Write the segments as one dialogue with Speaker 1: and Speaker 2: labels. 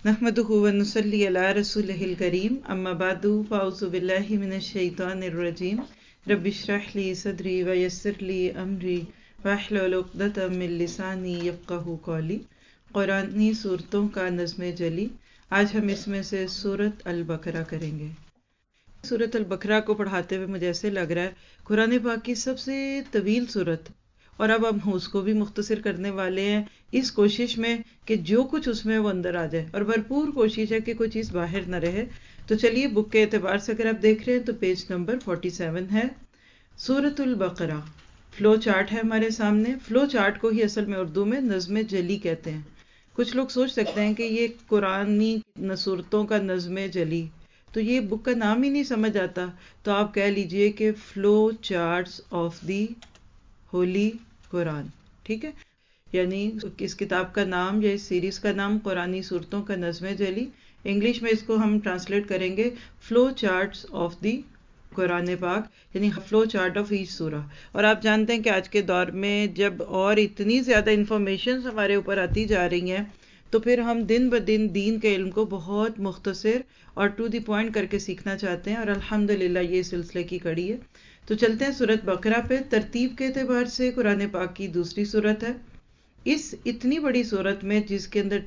Speaker 1: نحمدہ ونصلی علی رسولہ الکریم اما بعد فاعوذ باللہ من الشیطان الرجیم رب اشرح لی صدری ویسر لی امری واحلل عقدۃ من لسانی یفقہوا قولی. قرآنی صورتوں کا نظم جلی. آج ہم اس میں سے سورۃ البقرہ کریں گے. سورۃ البقرہ کو پڑھاتے ہوئے مجھے ایسے لگ رہا ہے قرآن پاک کی سب سے طویل سورت، اور اب ہم اس کو بھی مختصر کرنے والے ہیں اس کوشش میں کہ جو کچھ اس میں وہ اندر آ جائے، اور بھرپور کوشش ہے کہ کوئی چیز باہر نہ رہے. تو چلیے بک کے اعتبار سے اگر آپ دیکھ رہے ہیں تو پیج نمبر 47 ہے سورۃ البقرہ. فلو چارٹ ہے ہمارے سامنے. فلو چارٹ کو ہی اصل میں اردو میں نظم جلی کہتے ہیں. کچھ لوگ سوچ سکتے ہیں کہ یہ قرآنی صورتوں کا نظم جلی، تو یہ بک کا نام ہی نہیں سمجھ آتا، تو آپ کہہ لیجئے کہ flow charts of the holy Quran. ٹھیک ہے، یعنی اس کتاب کا نام یا اس سیریز کا نام قرآنی صورتوں کا نظم جلی. انگلش میں اس کو ہم ٹرانسلیٹ کریں گے flow charts of the Quran پاک، یعنی فلو چارٹ آف ایچ سورہ. اور آپ جانتے ہیں کہ آج کے دور میں جب اور اتنی زیادہ انفارمیشن ہمارے اوپر آتی جا رہی ہیں، تو پھر ہم دن بدن دین کے علم کو بہت مختصر اور ٹو دی پوائنٹ کر کے سیکھنا چاہتے ہیں، اور الحمدللہ یہ سلسلے کی کڑی ہے. تو چلتے ہیں سورۃ بقرہ پہ. ترتیب کے اعتبار سے قرآن پاک کی دوسری سورت ہے. اس اتنی بڑی سورت میں جس کے اندر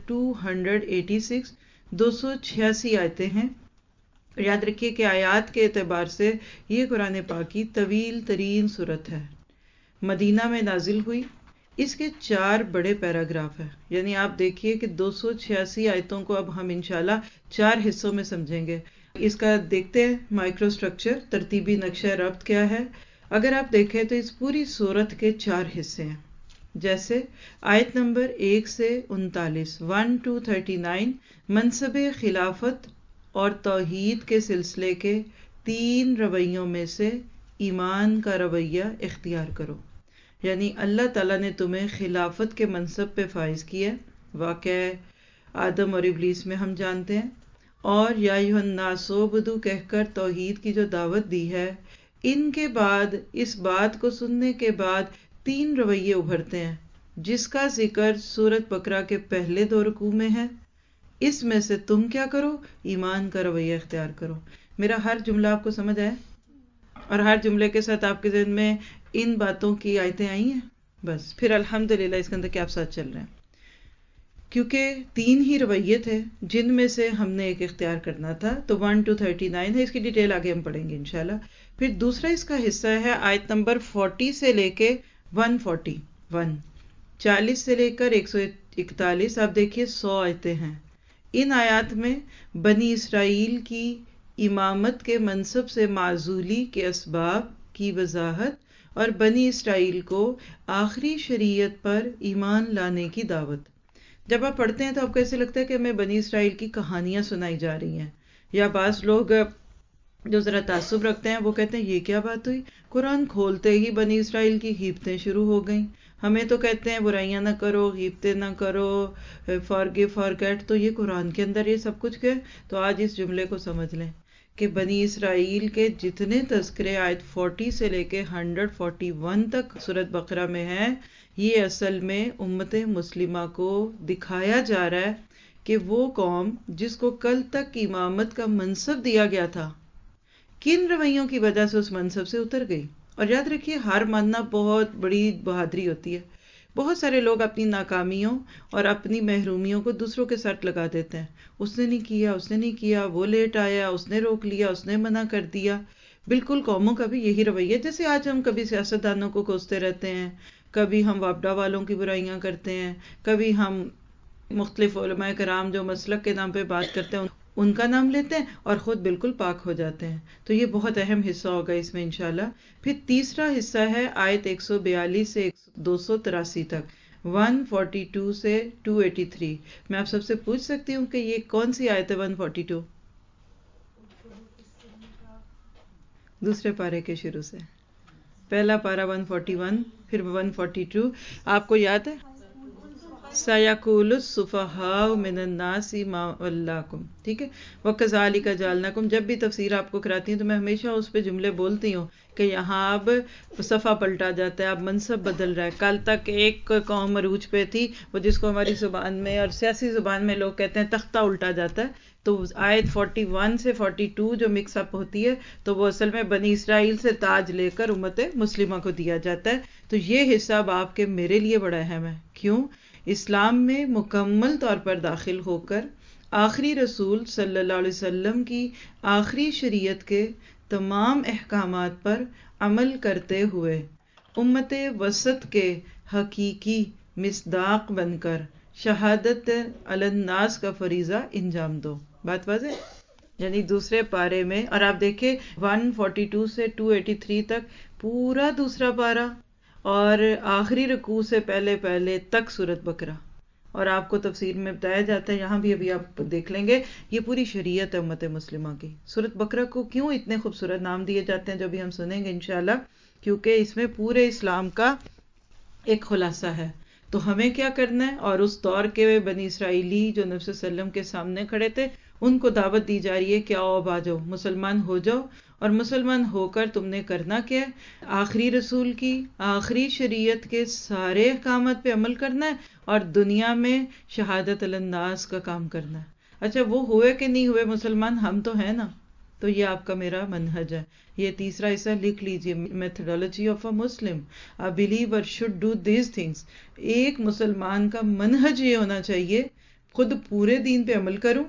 Speaker 1: 286 آیتیں ہیں. یاد رکھیے کہ آیات کے اعتبار سے یہ قرآن پاک کی طویل ترین سورت ہے. مدینہ میں نازل ہوئی. اس کے 4 بڑے پیراگراف ہیں، یعنی آپ دیکھیے کہ 286 آیتوں کو اب ہم انشاءاللہ 4 حصوں میں سمجھیں گے. اس کا دیکھتے ہیں مائکرو سٹرکچر، ترتیبی نقشہ ربط کیا ہے. اگر آپ دیکھیں تو اس پوری سورت کے 4 حصے ہیں. جیسے آیت نمبر 1 سے 39 1 to 39 منصب خلافت اور توحید کے سلسلے کے 3 رویوں میں سے ایمان کا رویہ اختیار کرو. یعنی اللہ تعالیٰ نے تمہیں خلافت کے منصب پہ فائز کیا. واقع آدم اور ابلیس میں ہم جانتے ہیں. اور یا ایھا الناس اعبدوا کہہ کر توحید کی جو دعوت دی ہے، ان کے بعد اس بات کو سننے کے بعد 3 رویے ابھرتے ہیں، جس کا ذکر سورۃ بقرہ کے پہلے 2 رکوع میں ہے. اس میں سے تم کیا کرو؟ ایمان کا رویہ اختیار کرو. میرا ہر جملہ آپ کو سمجھ آیا؟ اور ہر جملے کے ساتھ آپ کے ذہن میں ان باتوں کی آیتیں آئی ہیں؟ بس پھر الحمدللہ اس کے اندر کیا آپ ساتھ چل رہے ہیں، کیونکہ 3 ہی رویے تھے جن میں سے ہم نے ایک اختیار کرنا تھا. تو 1 to 39 ہے. اس کی ڈیٹیل آگے ہم پڑھیں گے انشاءاللہ. پھر دوسرا اس کا حصہ ہے آیت نمبر 40 سے لے کے 141، 40 سے لے کر 141. آپ دیکھیے 100 آیتیں ہیں. ان آیات میں بنی اسرائیل کی امامت کے منصب سے معزولی کے اسباب کی وضاحت اور بنی اسرائیل کو آخری شریعت پر ایمان لانے کی دعوت. جب آپ پڑھتے ہیں تو آپ کو ایسے لگتا ہے کہ ہمیں بنی اسرائیل کی کہانیاں سنائی جا رہی ہیں. یا بعض لوگ جو ذرا تعصب رکھتے ہیں وہ کہتے ہیں یہ کیا بات ہوئی، قرآن کھولتے ہی بنی اسرائیل کی غیبتیں شروع ہو گئیں. ہمیں تو کہتے ہیں برائیاں نہ کرو، غیبتیں نہ کرو، فارگیو فارگیٹ. تو یہ قرآن کے اندر یہ سب کچھ ہے. تو آج اس جملے کو سمجھ لیں کہ بنی اسرائیل کے جتنے تذکرے آیت 40 سے لے کے 141 تک سورۃ بقرہ میں ہیں، یہ اصل میں امت مسلمہ کو دکھایا جا رہا ہے کہ وہ قوم جس کو کل تک امامت کا منصب دیا گیا تھا، کن رویوں کی وجہ سے اس منصب سے اتر گئی. اور یاد رکھیے ہار ماننا بہت بڑی بہادری ہوتی ہے. بہت سارے لوگ اپنی ناکامیوں اور اپنی محرومیوں کو دوسروں کے ساتھ لگا دیتے ہیں. اس نے نہیں کیا، اس نے نہیں کیا، وہ لیٹ آیا، اس نے روک لیا، اس نے منع کر دیا. بالکل قوموں کا بھی یہی رویہ. جیسے آج ہم کبھی سیاستدانوں کو کوستے رہتے ہیں، کبھی ہم وابڈا والوں کی برائیاں کرتے ہیں، کبھی ہم مختلف علماء کرام جو مسلک کے نام پہ بات کرتے ہیں ان کا نام لیتے ہیں اور خود بالکل پاک ہو جاتے ہیں. تو یہ بہت اہم حصہ ہوگا اس میں انشاءاللہ. پھر تیسرا حصہ ہے آیت 142 سے 283 تک، 142 سے 283. میں آپ سب سے پوچھ سکتی ہوں کہ یہ کون سی آیت ہے 142؟ دوسرے پارے کے شروع سے. پہلا پارہ 141، پھر 142. آپ کو یاد ہے؟ سَيَقُولُ السُّفَهَاءُ مِنَ النَّاسِ مَا وَلَّاكُمْ، ٹھیک ہے. وَكَذَلِكَ جَعَلْنَاكُمْ، جب بھی تفسیر آپ کو کراتی ہوں تو میں ہمیشہ اس پہ جملے بولتی ہوں کہ یہاں اب صفحہ پلٹا جاتا ہے، اب منصب بدل رہا ہے. کل تک ایک قوم عروج پہ تھی، وہ جس کو ہماری زبان میں اور سیاسی زبان میں لوگ کہتے ہیں تختہ الٹا جاتا ہے. تو آیت 41 سے 42 جو مکس اپ ہوتی ہے تو وہ اصل میں بنی اسرائیل سے تاج لے کر امت مسلمہ کو دیا جاتا ہے. تو یہ حصہ اب آپ کے میرے لیے بڑا اہم ہے. کیوں؟ اسلام میں مکمل طور پر داخل ہو کر آخری رسول صلی اللہ علیہ وسلم کی آخری شریعت کے تمام احکامات پر عمل کرتے ہوئے امت وسط کے حقیقی مصداق بن کر شہادت علی الناس کا فریضہ انجام دو. بات واضح؟ یعنی دوسرے پارے میں، اور آپ دیکھیں 142 سے 283 تک پورا دوسرا پارا، اور آخری رکوع سے پہلے پہلے تک سورۃ بقرہ، اور آپ کو تفسیر میں بتایا جاتا ہے، یہاں بھی ابھی آپ دیکھ لیں گے، یہ پوری شریعت ہے امت مسلمہ کی. سورۃ بقرہ کو کیوں اتنے خوبصورت نام دیے جاتے ہیں جو بھی ہم سنیں گے انشاءاللہ، کیونکہ اس میں پورے اسلام کا ایک خلاصہ ہے. تو ہمیں کیا کرنا ہے، اور اس دور کے بنی اسرائیلی جو نبی صلی اللہ علیہ وسلم کے سامنے کھڑے تھے ان کو دعوت دی جا رہی ہے کہ آؤ اب آ جاؤ، مسلمان ہو جاؤ. اور مسلمان ہو کر تم نے کرنا کیا ہے؟ آخری رسول کی آخری شریعت کے سارے احکامات پہ عمل کرنا ہے اور دنیا میں شہادت علی الناس کا کام کرنا ہے. اچھا وہ ہوئے کہ نہیں ہوئے مسلمان؟ ہم تو ہیں نا. تو یہ آپ کا میرا منہج ہے. یہ تیسرا حصہ لکھ لیجئے، methodology of a Muslim. A believer should do these things. ایک مسلمان کا منہج یہ ہونا چاہیے، خود پورے دین پہ عمل کروں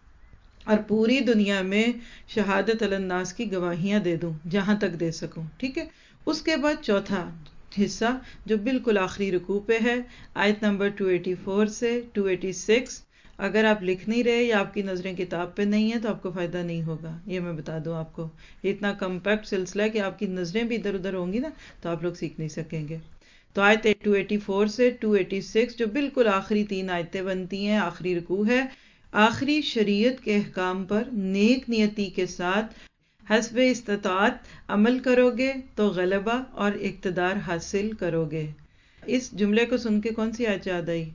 Speaker 1: اور پوری دنیا میں شہادت علی الناس کی گواہیاں دے دوں جہاں تک دے سکوں. ٹھیک ہے. اس کے بعد چوتھا حصہ جو بالکل آخری رکوع پہ ہے، آیت نمبر 284 سے 286. اگر آپ لکھ نہیں رہے یا آپ کی نظریں کتاب پہ نہیں ہیں تو آپ کو فائدہ نہیں ہوگا، یہ میں بتا دوں آپ کو. یہ اتنا کمپیکٹ سلسلہ ہے کہ آپ کی نظریں بھی ادھر ادھر ہوں گی نا تو آپ لوگ سیکھ نہیں سکیں گے. تو آیت 284 سے 286 جو بالکل آخری 3 آیتیں بنتی ہیں، آخری رکوع ہے. آخری شریعت کے احکام پر نیک نیتی کے ساتھ حسب استطاعت عمل کرو گے تو غلبہ اور اقتدار حاصل کرو گے. اس جملے کو سن کے کون سی آیت یاد آئی؟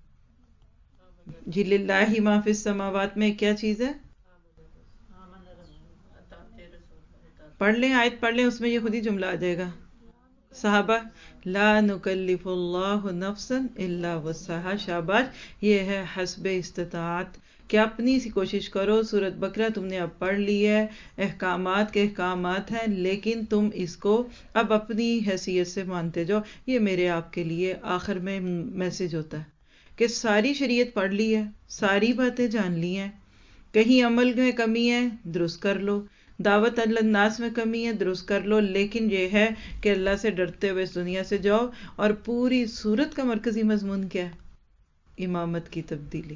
Speaker 1: جی للہ ما فی السماوات میں کیا چیز ہے؟ پڑھ لیں، آیت پڑھ لیں، اس میں یہ خود ہی جملہ آ جائے گا. صحابہ لا نکلف اللہ نفسا الا وسعها. شاباش، یہ ہے حسب استطاعت کہ اپنی سی کوشش کرو. سورۃ بقرہ تم نے اب پڑھ لی ہے، احکامات کے احکامات ہیں، لیکن تم اس کو اب اپنی حیثیت سے مانتے جاؤ. یہ میرے آپ کے لیے آخر میں میسج ہوتا ہے کہ ساری شریعت پڑھ لی ہے، ساری باتیں جان لی ہیں، کہیں عمل میں کمی ہے درست کر لو، دعوت علی الناس میں کمی ہے درست کر لو، لیکن یہ ہے کہ اللہ سے ڈرتے ہوئے اس دنیا سے جاؤ. اور پوری سورت کا مرکزی مضمون کیا ہے؟ امامت کی تبدیلی.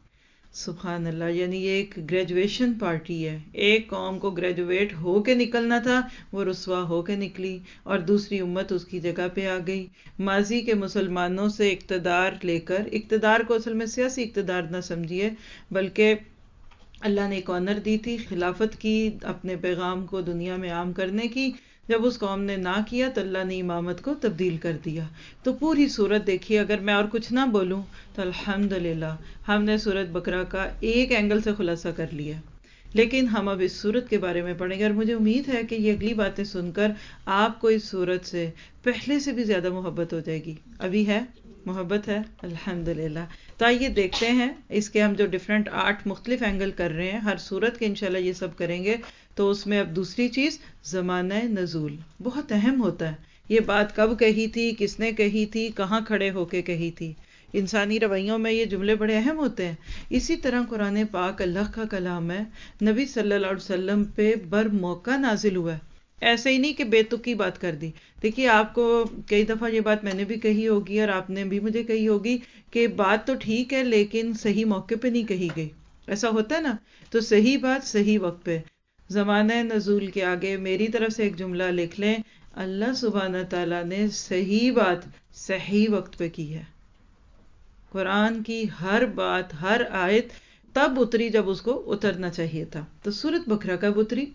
Speaker 1: سبحان اللہ. یعنی یہ ایک گریجویشن پارٹی ہے. ایک قوم کو گریجویٹ ہو کے نکلنا تھا، وہ رسوا ہو کے نکلی اور دوسری امت اس کی جگہ پہ آ گئی. ماضی کے مسلمانوں سے اقتدار لے کر، اقتدار کو اصل میں سیاسی اقتدار نہ سمجھیے بلکہ اللہ نے ایک آنر دی تھی خلافت کی، اپنے پیغام کو دنیا میں عام کرنے کی. جب اس قوم نے نہ کیا تو اللہ نے امامت کو تبدیل کر دیا. تو پوری صورت دیکھیے، اگر میں اور کچھ نہ بولوں تو الحمدللہ ہم نے سورۃ بقرہ کا ایک اینگل سے خلاصہ کر لیا. لیکن ہم اب اس صورت کے بارے میں پڑھیں گے، اور مجھے امید ہے کہ یہ اگلی باتیں سن کر آپ کو اس صورت سے پہلے سے بھی زیادہ محبت ہو جائے گی. ابھی ہے محبت ہے الحمدللہ. تو آئیے دیکھتے ہیں اس کے ہم جو ڈیفرنٹ 8 مختلف اینگل کر رہے ہیں ہر صورت کے، انشاءاللہ یہ سب کریں گے. تو اس میں اب دوسری چیز زمانہ نزول بہت اہم ہوتا ہے. یہ بات کب کہی تھی، کس نے کہی تھی، کہاں کھڑے ہو کے کہی تھی. انسانی رویوں میں یہ جملے بڑے اہم ہوتے ہیں. اسی طرح قرآن پاک اللہ کا کلام ہے، نبی صلی اللہ علیہ وسلم پہ بر موقع نازل ہوا ہے. ایسے ہی نہیں کہ بے تکی بات کر دی. دیکھیے آپ کو کئی دفعہ یہ بات میں نے بھی کہی ہوگی اور آپ نے بھی مجھے کہی ہوگی کہ بات تو ٹھیک ہے لیکن صحیح موقع پہ نہیں کہی گئی. ایسا ہوتا ہے نا. تو صحیح بات صحیح وقت پہ. زمانہ نزول کے آگے میری طرف سے ایک جملہ لکھ لیں، اللہ سبحانہ تعالیٰ نے صحیح بات صحیح وقت پہ کی ہے. قرآن کی ہر بات، ہر آیت تب اتری جب اس کو اترنا چاہیے تھا. تو سورۃ بقرہ کب اتری؟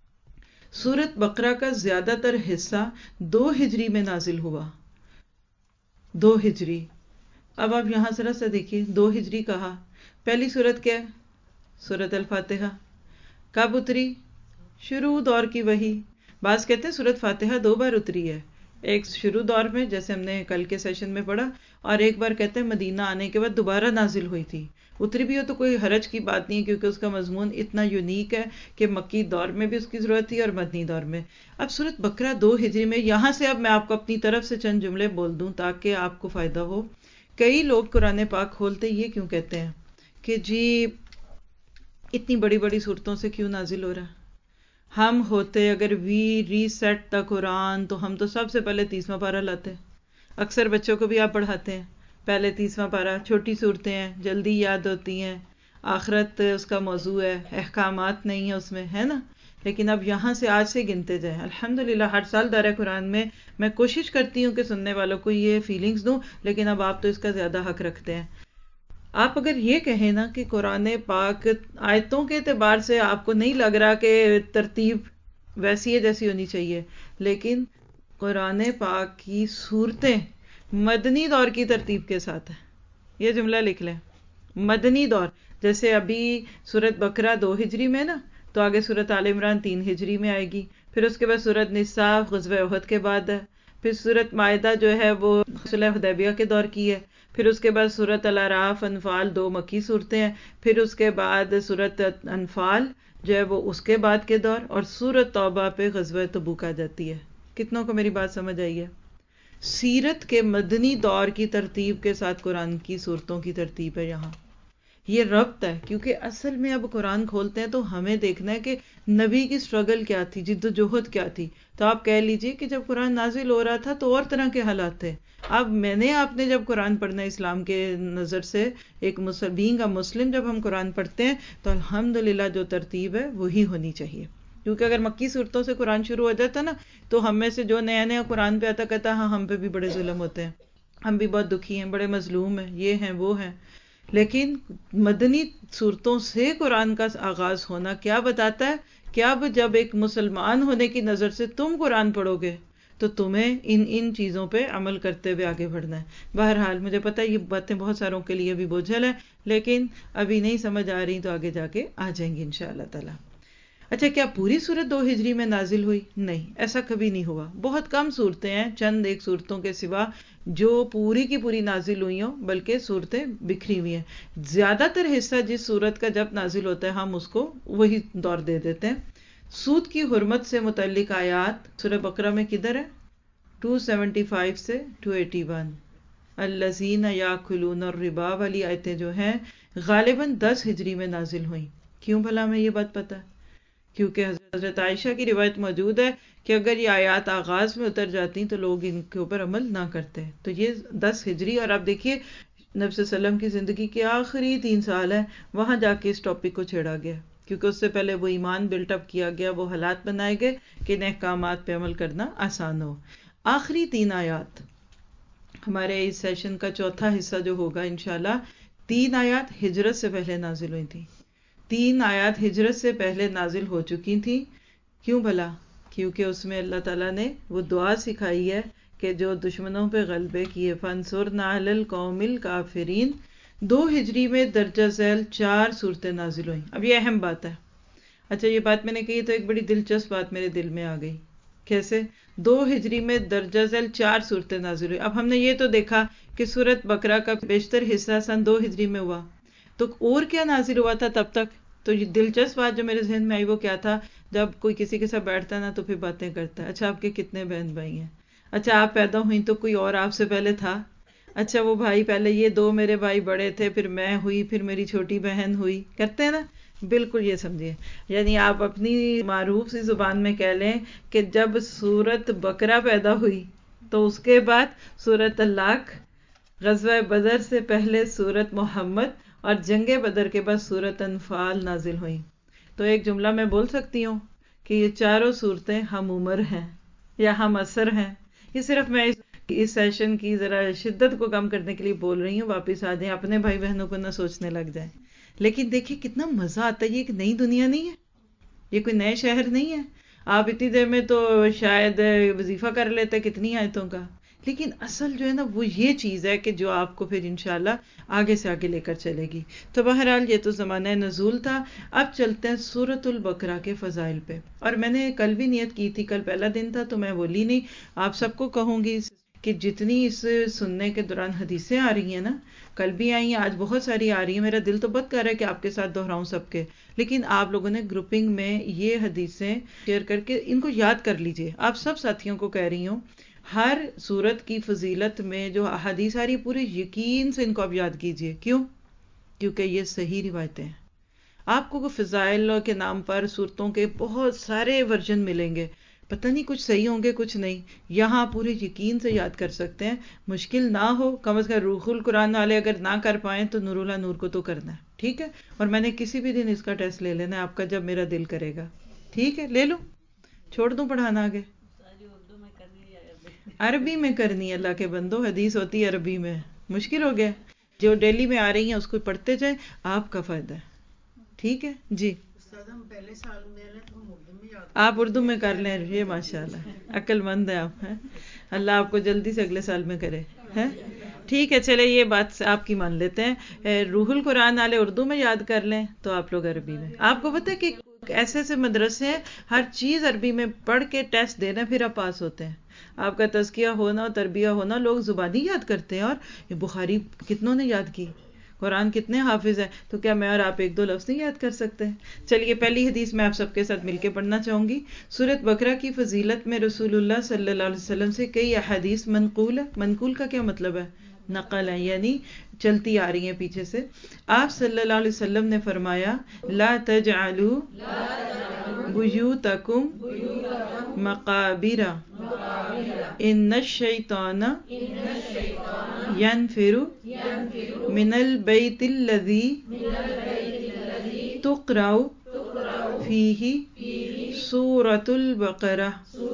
Speaker 1: سورۃ بقرہ کا زیادہ تر حصہ 2 ہجری میں نازل ہوا. 2 ہجری. اب آپ یہاں ذرا سا دیکھیے 2 ہجری کہا، پہلی سورت کیا ہے؟ سورت الفاتحہ. کب اتری؟ شروع دور کی وحی. بعض کہتے ہیں سورت فاتحہ 2 بار اتری ہے، ایک شروع دور میں جیسے ہم نے کل کے سیشن میں پڑھا، اور ایک بار کہتے ہیں مدینہ آنے کے بعد دوبارہ نازل ہوئی تھی. اتری بھی ہو تو کوئی حرج کی بات نہیں ہے، کیونکہ اس کا مضمون اتنا یونیک ہے کہ مکی دور میں بھی اس کی ضرورت تھی اور مدنی دور میں. اب سورت بقرہ 2 ہجری میں، یہاں سے اب میں آپ کو اپنی طرف سے چند جملے بول دوں تاکہ آپ کو فائدہ ہو. کئی لوگ قرآن پاک کھولتے یہ کیوں کہتے ہیں کہ جی اتنی بڑی بڑی صورتوں سے کیوں نازل ہو رہا ہے؟ ہم ہوتے اگر وی ری سیٹ دا قرآن تو ہم تو سب سے پہلے 30واں پارہ لاتے. اکثر بچوں کو بھی آپ پڑھاتے ہیں پہلے 30واں پارہ، چھوٹی صورتیں ہیں، جلدی یاد ہوتی ہیں، آخرت اس کا موضوع ہے، احکامات نہیں ہیں اس میں، ہے نا. لیکن اب یہاں سے آج سے گنتے جائیں. الحمدللہ ہر سال دارِ قرآن میں کوشش کرتی ہوں کہ سننے والوں کو یہ فیلنگز دوں، لیکن اب آپ تو اس کا زیادہ حق رکھتے ہیں. آپ اگر یہ کہیں نا کہ قرآن پاک آیتوں کے اعتبار سے آپ کو نہیں لگ رہا کہ ترتیب ویسی ہے جیسی ہونی چاہیے، لیکن قرآن پاک کی صورتیں مدنی دور کی ترتیب کے ساتھ ہیں. یہ جملہ لکھ لیں، مدنی دور. جیسے ابھی سورت بقرہ 2 ہجری میں نا، تو آگے سورت آل عمران 3 ہجری میں آئے گی، پھر اس کے بعد سورت نساء غزوہ احد کے بعد ہے، پھر سورت مائدہ جو ہے وہ صلح حدیبیہ کے دور کی ہے، پھر اس کے بعد سورت الاعراف انفال 2 مکی صورتیں ہیں، پھر اس کے بعد سورت انفال جو ہے وہ اس کے بعد کے دور، اور سورت توبہ پہ غزوہ تبوک آ جاتی ہے. کتنوں کو میری بات سمجھ آئی ہے؟ سیرت کے مدنی دور کی ترتیب کے ساتھ قرآن کی صورتوں کی ترتیب ہے. یہاں یہ ربط ہے، کیونکہ اصل میں اب قرآن کھولتے ہیں تو ہمیں دیکھنا ہے کہ نبی کی سٹرگل کیا تھی، جد و جہد کیا تھی. تو آپ کہہ لیجئے کہ جب قرآن نازل ہو رہا تھا تو اور طرح کے حالات تھے. اب آپ نے جب قرآن پڑھنا ہے اسلام کے نظر سے، ایک بینگ اے مسلم جب ہم قرآن پڑھتے ہیں تو الحمدللہ جو ترتیب ہے وہی ہونی چاہیے. کیونکہ اگر مکی صورتوں سے قرآن شروع ہو جاتا نا تو ہم میں سے جو نیا نیا قرآن پہ آتا کہتا ہاں ہم پہ بھی بڑے ظلم ہوتے ہیں، ہم بھی بہت دکھی ہیں، بڑے مظلوم ہیں، یہ ہیں وہ ہیں. لیکن مدنی صورتوں سے قرآن کا آغاز ہونا کیا بتاتا ہے کہ اب جب ایک مسلمان ہونے کی نظر سے تم قرآن پڑھو گے تو تمہیں ان چیزوں پہ عمل کرتے ہوئے آگے بڑھنا ہے. بہرحال مجھے پتا ہے یہ باتیں بہت ساروں کے لیے بھی بوجھل ہیں، لیکن ابھی نہیں سمجھ آ رہی تو آگے جا کے آ جائیں گی انشاءاللہ تعالی. اچھا، کیا پوری سورت 2 ہجری میں نازل ہوئی؟ نہیں، ایسا کبھی نہیں ہوا. بہت کم صورتیں ہیں، چند ایک صورتوں کے سوا جو پوری کی پوری نازل ہوئی ہوں، بلکہ صورتیں بکھری ہوئی ہیں. زیادہ تر حصہ جس صورت کا جب نازل ہوتا ہے ہم اس کو وہی دور دے دیتے ہیں. سود کی حرمت سے متعلق آیات سورہ بقرہ میں کدھر ہے؟ 275 سے 281. الذین یاکلون الربا والی آیتیں جو ہیں غالباً 10 ہجری میں نازل ہوئیں. کیوں بھلا ہمیں یہ بات پتا ہے؟ کیونکہ حضرت عائشہ کی روایت موجود ہے کہ اگر یہ آیات آغاز میں اتر جاتی تو لوگ ان کے اوپر عمل نہ کرتے. تو یہ 10 ہجری، اور آپ دیکھیے نبی صلی اللہ علیہ وسلم کی زندگی کے آخری 3 سال ہیں، وہاں جا کے اس ٹاپک کو چھیڑا گیا، کیونکہ اس سے پہلے وہ ایمان بلٹ اپ کیا گیا، وہ حالات بنائے گئے کہ ان احکامات پہ عمل کرنا آسان ہو. آخری 3 آیات ہمارے اس سیشن کا چوتھا حصہ جو ہوگا انشاءاللہ، 3 آیات ہجرت سے پہلے نازل ہوئی تھی. 3 آیات ہجرت سے پہلے نازل ہو چکی تھی. کیوں بھلا؟ کیونکہ اس میں اللہ تعالیٰ نے وہ دعا سکھائی ہے کہ جو دشمنوں پہ غلبے کیے، فانصرنا علی القوم الکافرین. 2 ہجری میں درجہ ذیل 4 صورتیں نازل ہوئیں. اب یہ اہم بات ہے. اچھا، یہ بات میں نے کہی تو ایک بڑی دلچسپ بات میرے دل میں آ گئی. کیسے؟ 2 ہجری میں درجہ ذیل 4 صورتیں نازل ہوئی. اب ہم نے یہ تو دیکھا کہ سورت بقرہ کا بیشتر حصہ سن 2 ہجری میں ہوا، تو اور کیا نازل ہوا تھا تب تک؟ تو یہ دلچسپ بات جو میرے ذہن میں آئی وہ کیا تھا، جب کوئی کسی کے ساتھ بیٹھتا ہے نا تو پھر باتیں کرتا ہے. اچھا، آپ کے کتنے بہن بھائی ہیں؟ اچھا، آپ پیدا ہوئیں تو کوئی اور آپ سے پہلے تھا؟ اچھا، وہ بھائی پہلے، یہ 2 میرے بھائی بڑے تھے، پھر میں ہوئی، پھر میری چھوٹی بہن ہوئی، کرتے ہیں نا. بالکل یہ سمجھیے، یعنی آپ اپنی معروف سی زبان میں کہہ لیں کہ جب سورت بقرہ پیدا ہوئی تو اس کے بعد سورت طلاق، غزوہ بدر سے پہلے سورت محمد، اور جنگ بدر کے بعد سورت انفال نازل ہوئی. تو ایک جملہ میں بول سکتی ہوں کہ یہ چاروں صورتیں ہم عمر ہیں یا ہم عصر ہیں. یہ صرف میں اس سیشن کی ذرا شدت کو کم کرنے کے لیے بول رہی ہوں. واپس آ جائیں، اپنے بھائی بہنوں کو نہ سوچنے لگ جائیں. لیکن دیکھیں کتنا مزہ آتا ہے. یہ ایک نئی دنیا نہیں ہے، یہ کوئی نئے شہر نہیں ہے. آپ اتنی دیر میں تو شاید وظیفہ کر لیتے کتنی آیتوں کا، لیکن اصل جو ہے نا وہ یہ چیز ہے کہ جو آپ کو پھر انشاءاللہ آگے سے آگے لے کر چلے گی. تو بہرحال یہ تو زمانہ نزول تھا. اب چلتے ہیں سورۃ البقرہ کے فضائل پہ. اور میں نے کل بھی نیت کی تھی، کل پہلا دن تھا تو میں بولی نہیں. آپ سب کو کہوں گی کہ جتنی اس سننے کے دوران حدیثیں آ رہی ہیں نا، کل بھی آئی ہیں، آج بہت ساری آ رہی ہیں. میرا دل تو بہت کر رہا ہے کہ آپ کے ساتھ دہراؤں سب کے، لیکن آپ لوگوں نے گروپنگ میں یہ حدیثیں شیئر کر کے ان کو یاد کر لیجئے. آپ سب ساتھیوں کو کہہ رہی ہوں، ہر صورت کی فضیلت میں جو احادیث آ رہی ہے پورے یقین سے ان کو آپ یاد کیجئے. کیوں؟ کیونکہ یہ صحیح روایتیں ہیں. آپ کو فضائل کے نام پر صورتوں کے بہت سارے ورژن ملیں گے، پتہ نہیں کچھ صحیح ہوں گے کچھ نہیں. یہاں پورے یقین سے یاد کر سکتے ہیں. مشکل نہ ہو، کم از کم روح القرآن والے اگر نہ کر پائیں تو نور اللہ نور کو تو کرنا ہے. ٹھیک ہے؟ اور میں نے کسی بھی دن اس کا ٹیسٹ لے لینا ہے آپ کا، جب میرا دل کرے گا. ٹھیک ہے؟ لے لو، چھوڑ دوں پڑھانا آگے. عربی میں کرنی ہے اللہ کے بندو، حدیث ہوتی ہے عربی میں. مشکل ہو گیا؟ جو ڈیلی میں آ رہی ہیں اس کو پڑھتے جائیں، آپ کا فائدہ ہے. ٹھیک ہے جی. آپ اردو میں کر لیں، یہ ماشاءاللہ عقل مند ہے آپ ہیں. اللہ آپ کو جلدی سے اگلے سال میں کرے ہیں. ٹھیک ہے، چلے یہ بات آپ کی مان لیتے ہیں. روح القرآن والے اردو میں یاد کر لیں تو آپ لوگ عربی میں. آپ کو پتہ ہے کہ ایسے ایسے مدرسے ہیں ہر چیز عربی میں پڑھ کے ٹیسٹ دینا پھر آپ پاس ہوتے ہیں. آپ کا تزکیہ ہونا اور تربیہ ہونا، لوگ زبانی یاد کرتے ہیں. اور یہ بخاری کتنوں نے یاد کی، قرآن کتنے حافظ ہیں، تو کیا میں اور آپ ایک دو لفظ نہیں یاد کر سکتے؟ چلیے پہلی حدیث میں آپ سب کے ساتھ مل کے پڑھنا چاہوں گی. سورۃ بقرہ کی فضیلت میں رسول اللہ صلی اللہ علیہ وسلم سے کئی احادیث منقول ہے. منقول کا کیا مطلب ہے؟ نقل ہے، یعنی چلتی آ رہی ہیں پیچھے سے. آپ صلی اللہ علیہ وسلم نے فرمایا، لا تجعلوا بیوتکم مقابر ان الشیطان ینفر من البیت الذی تقرأ فیہ سورۃ البقرہ.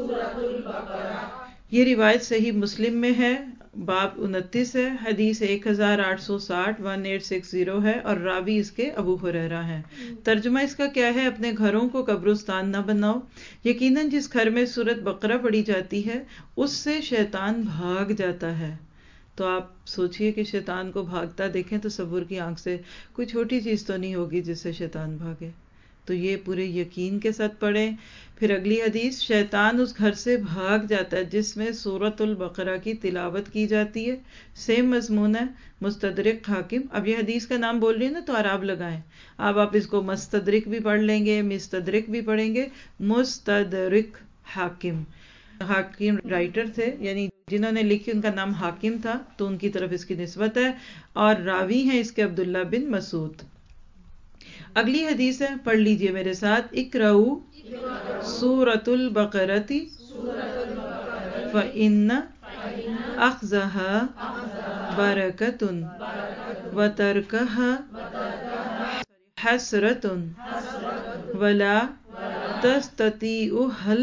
Speaker 1: یہ روایت صحیح مسلم میں ہے، باب 29 ہے، حدیث 1860 1860 ہے، اور راوی اس کے ابو ہریرہ ہیں. ترجمہ اس کا کیا ہے؟ اپنے گھروں کو قبرستان نہ بناؤ. یقیناً جس گھر میں سورۃ بقرہ پڑھی جاتی ہے اس سے شیطان بھاگ جاتا ہے. تو آپ سوچئے کہ شیطان کو بھاگتا دیکھیں، تصور کی آنکھ سے کوئی چھوٹی چیز تو نہیں ہوگی جس سے شیطان بھاگے. تو یہ پورے یقین کے ساتھ پڑھیں. پھر اگلی حدیث، شیطان اس گھر سے بھاگ جاتا ہے جس میں سورۃ البقرہ کی تلاوت کی جاتی ہے. سیم مضمون ہے، مستدرک حاکم. اب یہ حدیث کا نام بول رہی ہیں نا تو اعراب لگائیں. اب آپ اس کو مستدرک بھی پڑھ لیں گے، مستدرک بھی پڑھیں گے. مستدرک حاکم، حاکم رائٹر تھے، یعنی جنہوں نے لکھی ان کا نام حاکم تھا تو ان کی طرف اس کی نسبت ہے، اور راوی ہیں اس کے عبداللہ بن مسعود. اگلی حدیث ہے، پڑھ لیجئے میرے ساتھ، اقرؤ سورۃ البقرہ فإن أخذها برکۃ وترکها حسرۃ ولا تستطیعها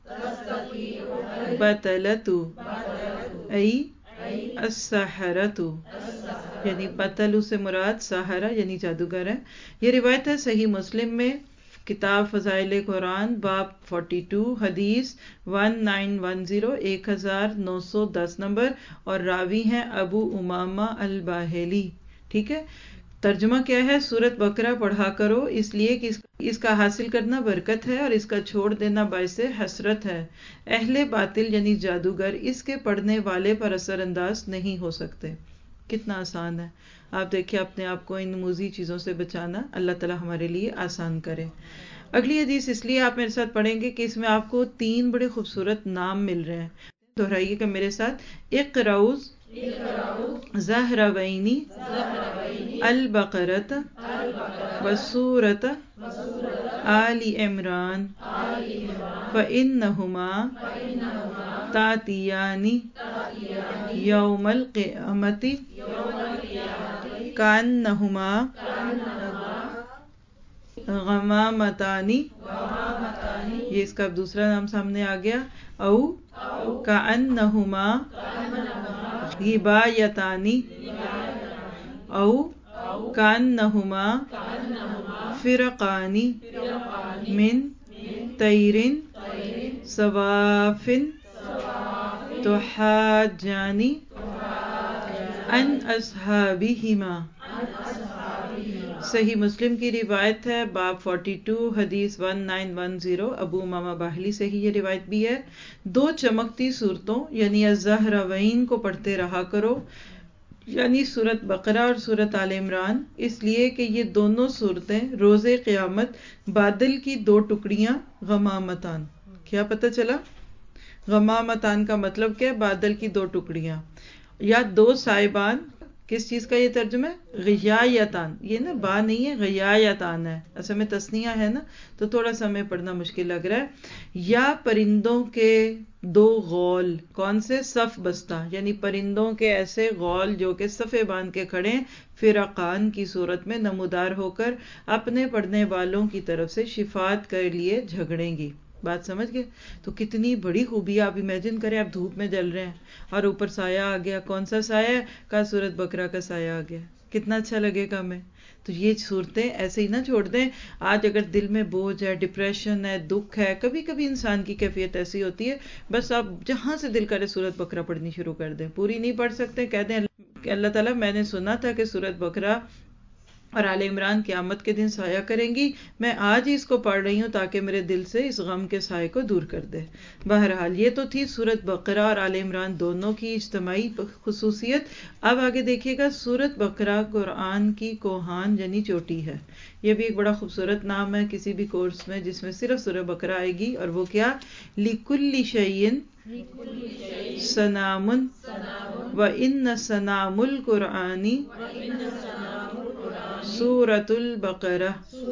Speaker 1: البطلۃ ای السحرۃ. یعنی بطل سے مراد ساحرہ یعنی جادوگر ہے. یہ روایت ہے صحیح مسلم میں، کتاب فضائل قرآن، باب 42، حدیث 1910 1910 نمبر، اور راوی ہیں ابو امامہ الباہلی. ٹھیک ہے. ترجمہ کیا ہے؟ سورۃ بقرہ پڑھا کرو اس لیے کہ اس کا حاصل کرنا برکت ہے اور اس کا چھوڑ دینا باعث حسرت ہے. اہل باطل یعنی جادوگر اس کے پڑھنے والے پر اثر انداز نہیں ہو سکتے. کتنا آسان ہے. آپ دیکھیں اپنے آپ کو ان موذی چیزوں سے بچانا اللہ تعالی ہمارے لیے آسان کرے. اگلی حدیث اس لیے آپ میرے ساتھ پڑھیں گے کہ اس میں آپ کو 3 بڑے خوبصورت نام مل رہے ہیں. دہرائیے گا میرے ساتھ، اقرؤ زہروین البقرۃ وسورۃ آل عمران فإنہما تأتیان یوم القیامۃ کأنہما غمامتان. یہ اس کا دوسرا نام سامنے آ گیا. او کأنہما غبایتان او کأنہما فرقان من طیر صواف تحاجانی ان اصحابہما. صحیح مسلم کی روایت ہے، باب 42 حدیث 1910. ابو امامہ باہلی سے ہی یہ روایت بھی ہے. دو چمکتی صورتوں یعنی الزہراوین کو پڑھتے رہا کرو، یعنی سورت بقرہ اور سورت آل عمران، اس لیے کہ یہ دونوں صورتیں روز قیامت بادل کی دو ٹکڑیاں غمامتان. کیا پتہ چلا؟ غمامتان کا مطلب کیا ہے؟ بادل کی دو ٹکڑیاں یا دو سائبان. کس چیز کا یہ ترجمہ ہے؟ غیایتان. یہ نا با نہیں ہے، غیایتان ہے، اصل میں تسنیہ ہے نا، تو تھوڑا سا ہمیں پڑھنا مشکل لگ رہا ہے. یا پرندوں کے دو غول. کون سے؟ صف بستہ، یعنی پرندوں کے ایسے غول جو کہ صفے باندھ کے کھڑے ہیں، فرقان کی صورت میں نمودار ہو کر اپنے پڑھنے والوں کی طرف سے شفاعت کے لیے جھگڑیں گی. بات سمجھ گئے؟ تو کتنی بڑی خوبی. آپ امیجن کریں آپ دھوپ میں جل رہے ہیں اور اوپر سایہ آ گیا. کون سا سایہ ہے؟ کا سورت بقرہ کا سایہ آ گیا. کتنا اچھا لگے گا ہمیں. تو یہ صورتیں ایسے ہی نہ چھوڑ دیں. آج اگر دل میں بوجھ ہے، ڈپریشن ہے، دکھ ہے، کبھی کبھی انسان کی کیفیت ایسی ہوتی ہے، بس آپ جہاں سے دل کرے سورت بقرہ پڑھنی شروع کر دیں. پوری نہیں پڑھ سکتے، کہہ دیں کہ اللہ تعالیٰ میں نے سنا تھا کہ سورت بقرہ اور آل عمران قیامت کے دن سایہ کریں گی، میں آج ہی اس کو پڑھ رہی ہوں تاکہ میرے دل سے اس غم کے سائے کو دور کر دے. بہرحال یہ تو تھی سورت بقرہ اور آل عمران دونوں کی اجتماعی خصوصیت. اب آگے دیکھیے گا، سورت بقرہ قرآن کی کوہان یعنی چوٹی ہے. یہ بھی ایک بڑا خوبصورت نام ہے کسی بھی کورس میں جس میں صرف سورت بقرہ آئے گی. اور وہ کیا؟ لِكُلِّ شَيْءٍ سَنَامٌ وَإِنَّ سَنَامُ الْقُرْآنِ سورت البقرہ.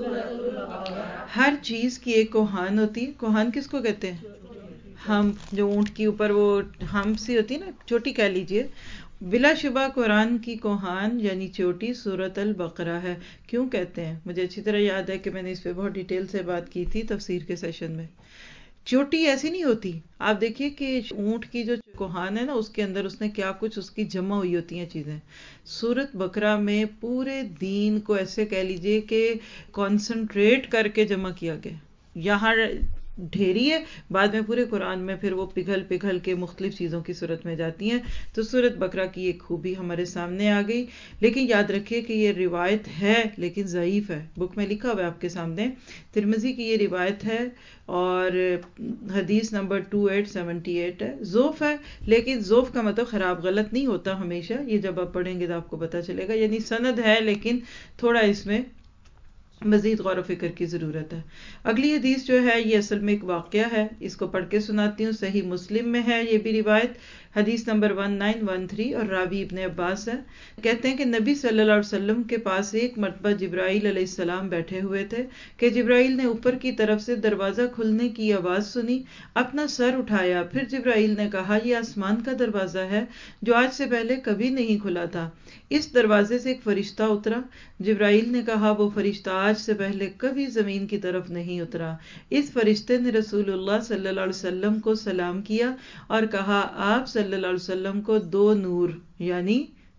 Speaker 1: ہر چیز کی ایک کوہان ہوتی ہے. کوہان کس کو کہتے ہیں؟ ہم جو اونٹ کے اوپر وہ ہم سی ہوتی ہے نا، چوٹی کہہ لیجئے. بلا شبہ قرآن کی کوہان یعنی چوٹی سورت البقرہ ہے. کیوں کہتے ہیں؟ مجھے اچھی طرح یاد ہے کہ میں نے اس پہ بہت ڈیٹیل سے بات کی تھی تفسیر کے سیشن میں. چوٹی ایسی نہیں ہوتی. آپ دیکھیے کہ اونٹ کی جو کوہان ہے نا، اس کے اندر اس نے کیا کچھ اس کی جمع ہوئی ہوتی ہیں چیزیں. سورت بقرہ میں پورے دین کو ایسے کہہ لیجئے کہ کنسنٹریٹ کر کے جمع کیا گیا. یہاں ڈھیری ہے، بعد میں پورے قرآن میں پھر وہ پگھل کے مختلف چیزوں کی صورت میں جاتی ہیں. تو سورت بقرہ کی ایک خوبی ہمارے سامنے آ گئی. لیکن یاد رکھیے کہ یہ روایت ہے لیکن ضعیف ہے. بک میں لکھا ہوا ہے آپ کے سامنے، ترمذی کی یہ روایت ہے اور حدیث نمبر 2878 ہے. ضعف ہے، لیکن ضعف کا مطلب خراب غلط نہیں ہوتا ہمیشہ. یہ جب آپ پڑھیں گے تو آپ کو پتہ چلے گا. یعنی سند ہے لیکن تھوڑا اس میں مزید غور و فکر کی ضرورت ہے. اگلی حدیث جو ہے یہ اصل میں ایک واقعہ ہے، اس کو پڑھ کے سناتی ہوں. صحیح مسلم میں ہے یہ بھی روایت، حدیث نمبر 1913 اور راوی ابن عباس ہے. کہتے ہیں کہ نبی صلی اللہ علیہ وسلم کے پاس ایک مرتبہ جبرائیل علیہ السلام بیٹھے ہوئے تھے کہ جبرائیل نے اوپر کی طرف سے دروازہ کھلنے کی آواز سنی. اپنا سر اٹھایا، پھر جبرائیل نے کہا یہ آسمان کا دروازہ ہے جو آج سے پہلے کبھی نہیں کھلا تھا. اس دروازے سے ایک فرشتہ اترا. جبرائیل نے کہا وہ فرشتہ آج سے پہلے کبھی زمین کی طرف نہیں اترا. اس فرشتے نے رسول اللہ صلی اللہ علیہ وسلم کو سلام کیا اور کہا آپ صلی اللہ علیہ وسلم کو دو نور یعنی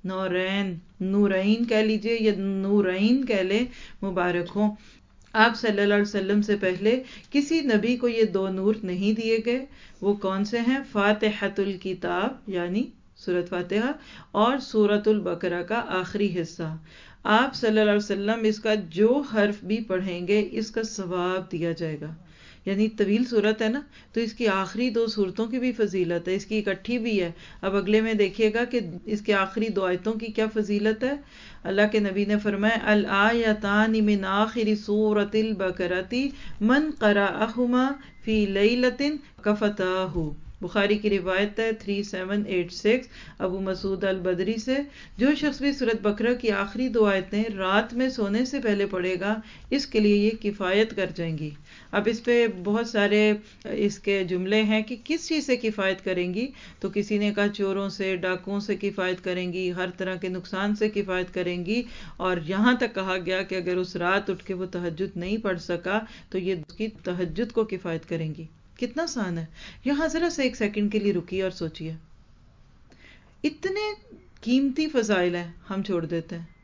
Speaker 1: نورین کہہ لیجئے یا نورین کہہ لیں مبارک ہوں. آپ صلی اللہ علیہ وسلم سے پہلے کسی نبی کو یہ دو نور نہیں دیے گئے. وہ کون سے ہیں؟ فاتحۃ الکتاب یعنی سورۃ فاتحہ اور سورۃ البقرہ کا آخری حصہ. آپ صلی اللہ علیہ وسلم اس کا جو حرف بھی پڑھیں گے اس کا ثواب دیا جائے گا. یعنی طویل صورت ہے نا، تو اس کی آخری دو صورتوں کی بھی فضیلت ہے، اس کی اکٹھی بھی ہے. اب اگلے میں دیکھیے گا کہ اس کے آخری دو آیتوں کی کیا فضیلت ہے. اللہ کے نبی نے فرمایا الآیتان من آخر سورۃ البقرۃ من قرأہما فی لیلۃ کفتاہ. بخاری کی روایت ہے 3786 ابو مسعود البدری سے، جو شخص بھی سورۃ بقرہ کی آخری دو آیتیں رات میں سونے سے پہلے پڑھے گا اس کے لیے یہ کفایت کر جائیں گی. اب اس پہ بہت سارے اس کے جملے ہیں کہ کس چیز سے کفایت کریں گی. تو کسی نے کہا چوروں سے، ڈاکوؤں سے کفایت کریں گی، ہر طرح کے نقصان سے کفایت کریں گی. اور یہاں تک کہا گیا کہ اگر اس رات اٹھ کے وہ تہجد نہیں پڑھ سکا تو یہ اس کی تہجد کو کفایت کریں گی. کتنا آسان ہے. یہاں ذرا سے ایک سیکنڈ کے لیے رکیے اور سوچئے. اتنے قیمتی فضائل ہیں ہم چھوڑ دیتے ہیں.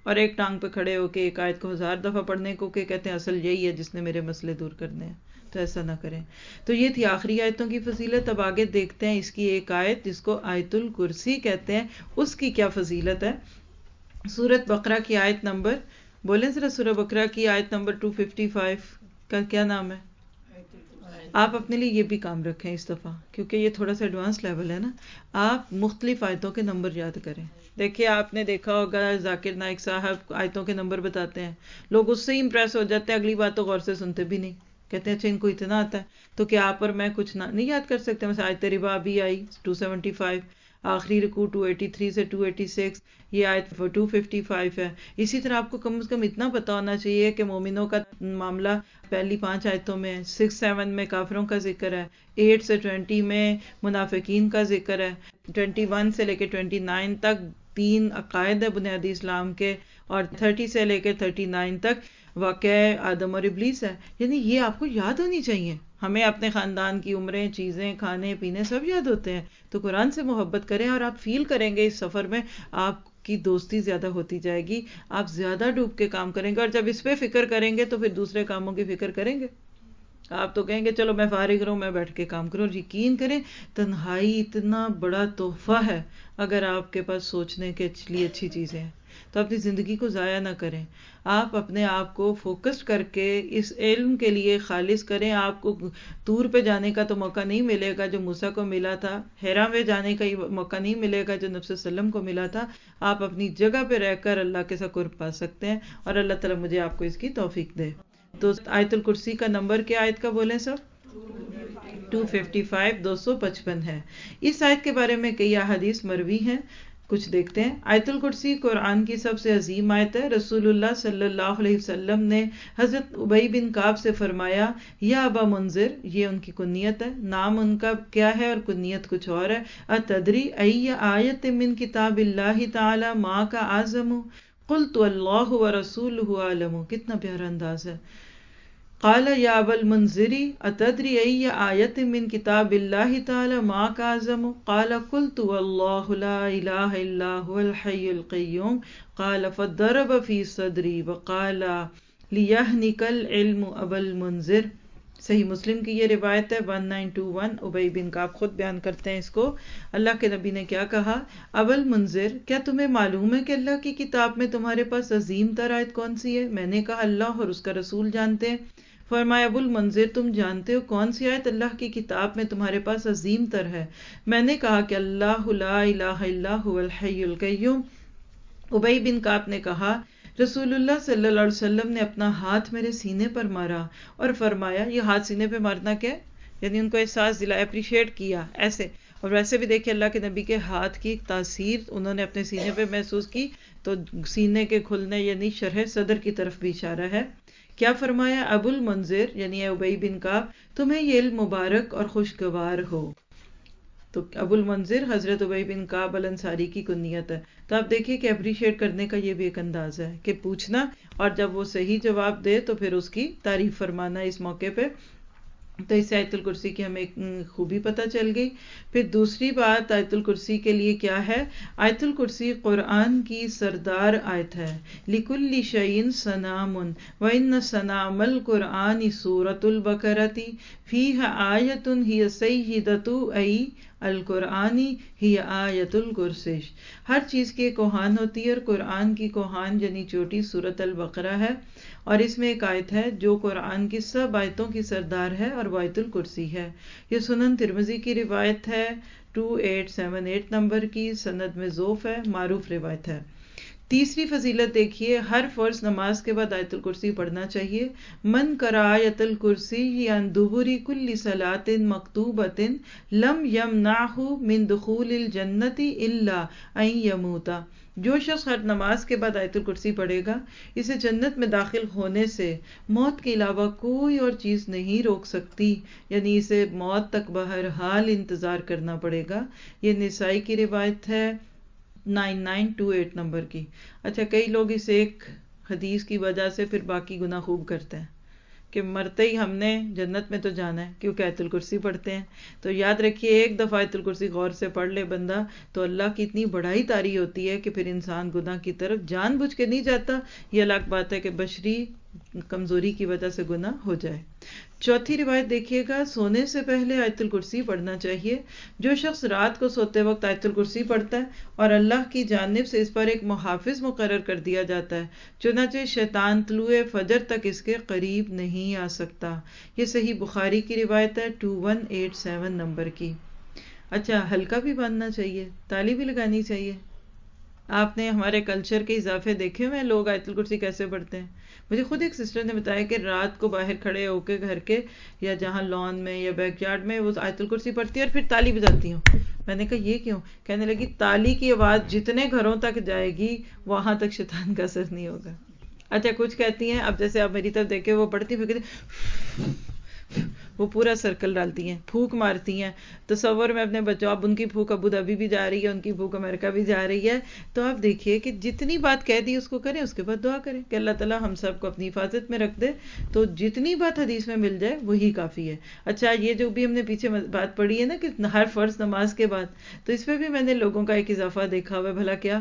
Speaker 1: اور ایک ٹانگ پہ کھڑے ہو کے ایک آیت کو 1000 دفعہ پڑھنے کو کہ کہتے ہیں اصل یہی ہے جس نے میرے مسئلے دور کرنے ہیں. تو ایسا نہ کریں. تو یہ تھی آخری آیتوں کی فضیلت. اب آگے دیکھتے ہیں اس کی ایک آیت جس کو آیت الکرسی کہتے ہیں، اس کی کیا فضیلت ہے. سورۃ بقرہ کی آیت نمبر، بولیں ذرا، سورۃ بقرہ کی آیت نمبر 255 کا کیا نام ہے؟ آپ اپنے لیے یہ بھی کام رکھیں اس دفعہ، کیونکہ یہ تھوڑا سا ایڈوانس لیول ہے نا. آپ مختلف آیتوں کے نمبر یاد کریں. دیکھیے آپ نے دیکھا ہوگا ذاکر نائک صاحب آیتوں کے نمبر بتاتے ہیں، لوگ اس سے ہی امپریس ہو جاتے ہیں، اگلی بات تو غور سے سنتے بھی نہیں، کہتے ہیں اچھا ان کو اتنا آتا ہے تو کیا آپ اور میں کچھ نہیں یاد کر سکتے. مثلا آیت ربا بھی آئی 275، آخری رکوع 283 سے 286، یہ آیت 255 ہے. اسی طرح آپ کو کم از کم اتنا پتا ہونا چاہیے کہ مومنوں کا معاملہ پہلی 5 آیتوں میں، 6-7 میں کافروں کا ذکر ہے، 8 سے 20 میں منافقین کا ذکر ہے، 21 سے لے کے 29 تک 3 عقائد ہے بنیادی اسلام کے، اور 30 سے لے کے 39 تک واقعہ آدم اور ابلیس ہے. یعنی یہ آپ کو یاد ہونی چاہیے. ہمیں اپنے خاندان کی عمریں، چیزیں، کھانے پینے سب یاد ہوتے ہیں. تو قرآن سے محبت کریں اور آپ فیل کریں گے اس سفر میں آپ کی دوستی زیادہ ہوتی جائے گی، آپ زیادہ ڈوب کے کام کریں گے، اور جب اس پہ فکر کریں گے تو پھر دوسرے کاموں کی فکر کریں گے. آپ تو کہیں گے چلو میں فارغ رہوں، میں بیٹھ کے کام کروں. اور یقین کریں تنہائی اتنا بڑا تحفہ ہے اگر آپ کے پاس سوچنے کے لیے اچھی چیزیں ہیں تو اپنی زندگی کو ضائع نہ کریں. آپ اپنے آپ کو فوکسڈ کر کے اس علم کے لیے خالص کریں. آپ کو طور پہ جانے کا تو موقع نہیں ملے گا جو موسیٰ کو ملا تھا، حرا میں جانے کا موقع نہیں ملے گا جو نبی صلی اللہ علیہ وسلم کو ملا تھا. آپ اپنی جگہ پہ رہ کر اللہ کے ساتھ قرب پا سکتے ہیں، اور اللہ تعالیٰ مجھے آپ کو اس کی توفیق دے. تو آیت الکرسی کا نمبر کیا آیت کا بولیں سب؟ 255، 255 ہے. اس آیت کے بارے میں کئی احادیث مروی ہیں، کچھ دیکھتے ہیں. آیت الکرسی قرآن کی سب سے عظیم آیت ہے. رسول اللہ صلی اللہ علیہ وسلم نے حضرت ابی بن کعب سے فرمایا، یا ابا منذر، یہ ان کی کنیت ہے، نام ان کا کیا ہے اور کنیت کچھ اور ہے. اتدری ای آیت من کتاب اللہ تعالی ما کا اعظم، قلت اللہ ورسولہ اعلم. کتنا پیارا انداز ہے. قال یا ابا المنذر اتدری ای آیت من کتاب اللہ تعالی ما کا اعظم، قال قلت واللہ لا الہ الا هو الحی القیوم، قال فضرب فی صدری وقال لیہنک العلم ابا المنذر. صحیح مسلم کی یہ روایت ہے 1921. ابی بن کعب خود بیان کرتے ہیں اس کو. اللہ کے نبی نے کیا کہا، ابا المنذر، کیا تمہیں معلوم ہے کہ اللہ کی کتاب میں تمہارے پاس عظیم تر آیت کون سی ہے؟ میں نے کہا اللہ اور اس کا رسول جانتے ہیں. فرمایا ابو المنذر، تم جانتے ہو کون سی آیت اللہ کی کتاب میں تمہارے پاس عظیم تر ہے؟ میں نے کہا کہ اللہ لا الہ الا هو الحی القیوم. ابی بن کعب نے کہا رسول اللہ صلی اللہ علیہ وسلم نے اپنا ہاتھ میرے سینے پر مارا اور فرمایا، یہ ہاتھ سینے پہ مارنا کیا ہے؟ یعنی ان کو احساس دلایا، اپریشیٹ کیا ایسے. اور ویسے بھی دیکھیں اللہ کے نبی کے ہاتھ کی تاثیر انہوں نے اپنے سینے پہ محسوس کی، تو سینے کے کھلنے یعنی شرح صدر کی طرف بھی اشارہ ہے. کیا فرمایا، ابو المنذر یعنی ابی بن کعب، تمہیں یہ علم مبارک اور خوشگوار ہو. تو ابو المنذر حضرت ابی بن کعب الانصاری کی کنیت ہے. تو آپ دیکھیے کہ اپریشیٹ کرنے کا یہ بھی ایک انداز ہے کہ پوچھنا، اور جب وہ صحیح جواب دے تو پھر اس کی تعریف فرمانا اس موقع پہ. تو اس سے آیت الکرسی کی ہمیں ایک خوبی پتہ چل گئی. پھر دوسری بات آیت الکرسی کے لیے کیا ہے، آیت الکرسی قرآن کی سردار آیت ہے. لِكُلِّ شَيْءٍ صَنَامٌ وَإِنَّ صَنَامَ الْقُرْآنِ سُورَةُ الْبَقَرَةِ فِيهَا آیَةٌ ہِیَ سَیِّدَةُ ای القرآنی ہی آیت الکرسی. ہر چیز کی ایک کوہان ہوتی ہے، اور قرآن کی کوہان یعنی چوٹی سورۃ البقرہ ہے، اور اس میں ایک آیت ہے جو قرآن کی سب آیتوں کی سردار ہے، اور وہ آیت الکرسی ہے. یہ سنن ترمذی کی روایت ہے 2878 نمبر کی، سند میں ضعف ہے، معروف روایت ہے. تیسری فضیلت دیکھیے، ہر فرض نماز کے بعد آیت الکرسی پڑھنا چاہیے. من قرأ آیت الکرسی عن دبر کل صلاۃ مکتوبۃ لم یمنعہ من دخول الجنۃ الا ان یموت. جو شخص ہر نماز کے بعد آیت الکرسی پڑھے گا، اسے جنت میں داخل ہونے سے موت کے علاوہ کوئی اور چیز نہیں روک سکتی، یعنی اسے موت تک بہرحال انتظار کرنا پڑے گا. یہ نسائی کی روایت ہے 9928 نمبر کی. اچھا، کئی لوگ اس ایک حدیث کی وجہ سے پھر باقی گناہ خوب کرتے ہیں کہ مرتے ہی ہم نے جنت میں تو جانا ہے کیونکہ آیت الکرسی پڑھتے ہیں. تو یاد رکھیے ایک دفعہ آیت الکرسی غور سے پڑھ لے بندہ تو اللہ کی اتنی بڑائی طاری ہوتی ہے کہ پھر انسان گناہ کی طرف جان بوجھ کے نہیں جاتا. یہ الگ بات ہے کہ بشری کمزوری کی وجہ سے گناہ ہو جائے. چوتھی روایت دیکھیے گا، سونے سے پہلے آیت الکرسی پڑھنا چاہیے. جو شخص رات کو سوتے وقت آیت الکرسی پڑھتا ہے اور اللہ کی جانب سے اس پر ایک محافظ مقرر کر دیا جاتا ہے، چنانچہ شیطان طلوع فجر تک اس کے قریب نہیں آ سکتا. یہ صحیح بخاری کی روایت ہے 2187 نمبر کی. اچھا، حلقہ بھی باندھنا چاہیے، تالی بھی لگانی چاہیے. آپ نے ہمارے کلچر کے اضافے دیکھے ہوئے لوگ آیت الکرسی کیسے پڑھتے ہیں. مجھے خود ایک سسٹر نے بتایا کہ رات کو باہر کھڑے ہو کے گھر کے یا جہاں لان میں یا بیک یارڈ میں وہ آیت الکرسی پڑھتی ہے اور پھر تالی بجاتی ہوں. میں نے کہا یہ کیوں؟ کہنے لگی تالی کی آواز جتنے گھروں تک جائے گی وہاں تک شیطان کا اثر نہیں ہوگا. اچھا، کچھ کہتی ہیں، اب جیسے آپ میری طرف دیکھیں وہ پڑھتی پھر کہتی وہ پورا سرکل ڈالتی ہیں، پھونک مارتی ہیں. تصور میں اپنے بچوں، اب ان کی پھونک ابو دھابی بھی جا رہی ہے، ان کی پھونک امریکہ بھی جا رہی ہے. تو آپ دیکھیے کہ جتنی بات کہہ دی اس کو کریں، اس کے بعد دعا کریں کہ اللہ تعالیٰ ہم سب کو اپنی حفاظت میں رکھ دے. تو جتنی بات حدیث میں مل جائے وہی کافی ہے. اچھا، یہ جو بھی ہم نے پیچھے بات پڑھی ہے نا کہ ہر فرض نماز کے بعد، تو اس پہ بھی میں نے لوگوں کا ایک اضافہ دیکھا ہوا ہے. بھلا کیا؟